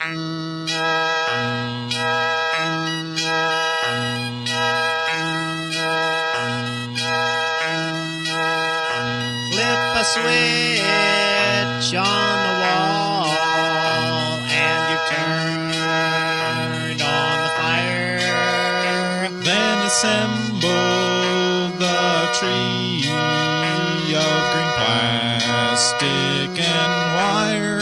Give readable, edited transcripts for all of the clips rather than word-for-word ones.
Flip a switch on the wall and you turned on the fire. Then assemble the tree of green plastic and wire.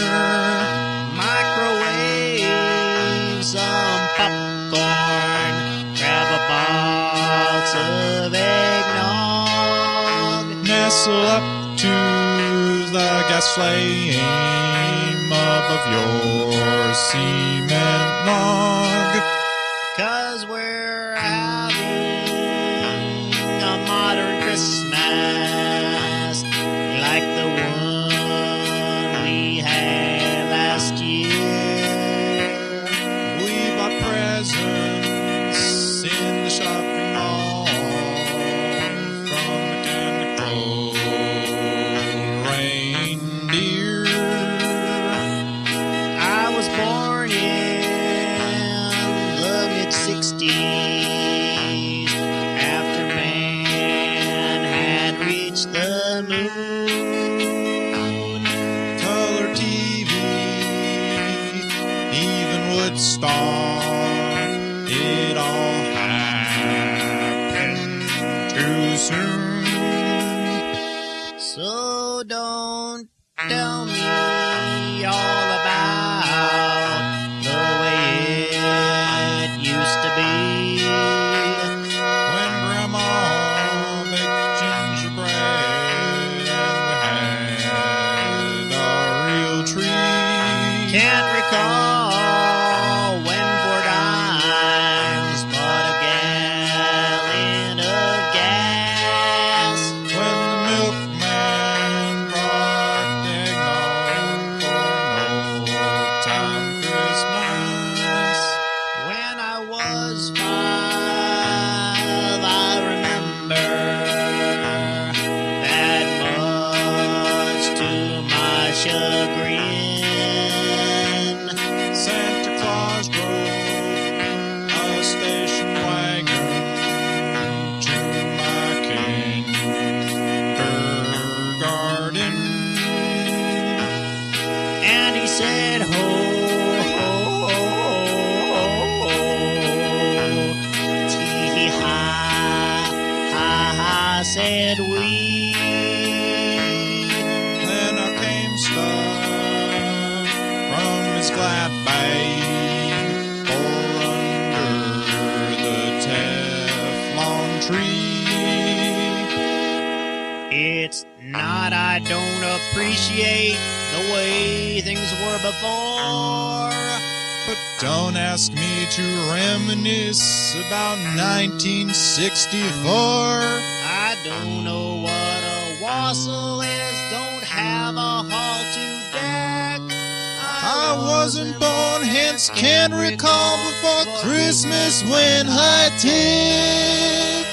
Microwave some popcorn, grab a box of eggnog. Nestle up to the gas flame above your cement log. 'Cause we're having a modern Christmas like the one we had last year. We bought presents in the shopping mall from mechanical reindeer. I was born in the mid-60s after man had reached the moon. Color TV, even Woodstock, it all happened too soon. So don't tell me all about the way it used to be. When Grandma baked gingerbread and we had a real tree. Can't recall when 4 dimes bought a gallon of gas. When the milkman brought eggnog for an old-time Christmas. When I was 5, I remember that much to my chagrin. Santa Claus drove a station wagon to my kindergarten. And he said, ho, ho, ho, ho, tee-ha, ha-ha, said we. Then I came stuck from his glad bag or under the Teflon tree. It's not I don't appreciate the way things were before. But don't ask me to reminisce about 1964. I don't know what a wassail is, don't have a hall to deck. I wasn't born, hence can't recall before Christmas went high-tech.